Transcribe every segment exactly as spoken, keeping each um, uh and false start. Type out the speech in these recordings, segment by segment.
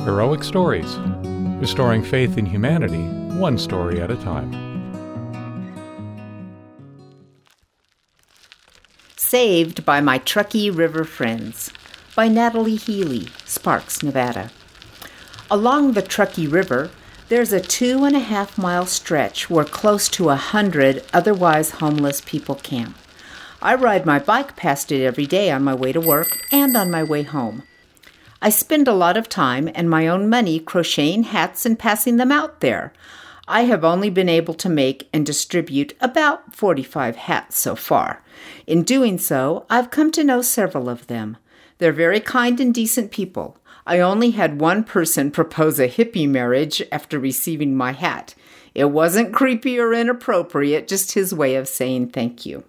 Heroic Stories, restoring faith in humanity, one story at a time. Saved by My Truckee River Friends by Natalie Healy, Sparks, Nevada. Along the Truckee River, there's a two and a half mile stretch where close to a hundred otherwise homeless people camp. I ride my bike past it every day on my way to work and on my way home. I spend a lot of time and my own money crocheting hats and passing them out there. I have only been able to make and distribute about forty-five hats so far. In doing so, I've come to know several of them. They're very kind and decent people. I only had one person propose a hippie marriage after receiving my hat. It wasn't creepy or inappropriate, just his way of saying thank you.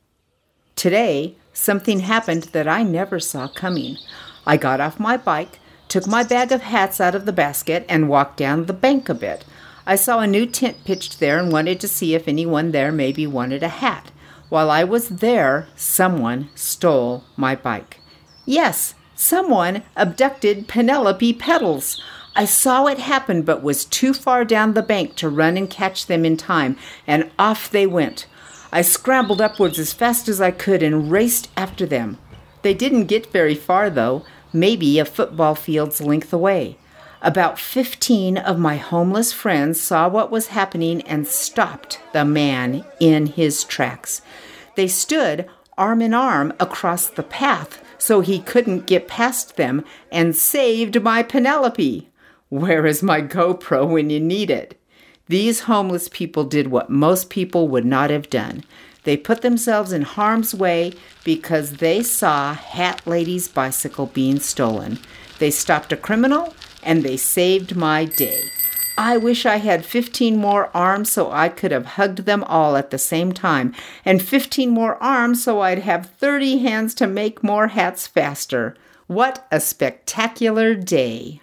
Today, something happened that I never saw coming. I got off my bike, took my bag of hats out of the basket, and walked down the bank a bit. I saw a new tent pitched there and wanted to see if anyone there maybe wanted a hat. While I was there, someone stole my bike. Yes, someone abducted Penelope Petals. I saw it happen but was too far down the bank to run and catch them in time, and off they went. I scrambled upwards as fast as I could and raced after them. They didn't get very far, though, maybe a football field's length away. About fifteen of my homeless friends saw what was happening and stopped the man in his tracks. They stood arm in arm across the path so he couldn't get past them and saved my Penelope. Where is my GoPro when you need it? These homeless people did what most people would not have done. They put themselves in harm's way because they saw Hat Lady's bicycle being stolen. They stopped a criminal and they saved my day. I wish I had fifteen more arms so I could have hugged them all at the same time, and fifteen more arms so I'd have thirty hands to make more hats faster. What a spectacular day!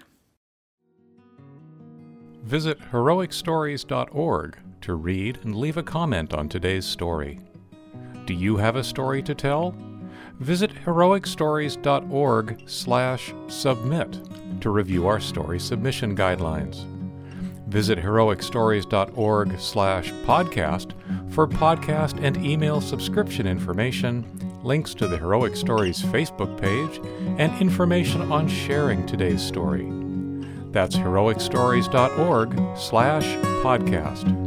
Visit heroic stories dot org to read and leave a comment on today's story. Do you have a story to tell? Visit heroic stories dot org slash submit to review our story submission guidelines. Visit heroic stories dot org slash podcast for podcast and email subscription information, links to the Heroic Stories Facebook page, and information on sharing today's story. That's heroic stories dot org slash podcast.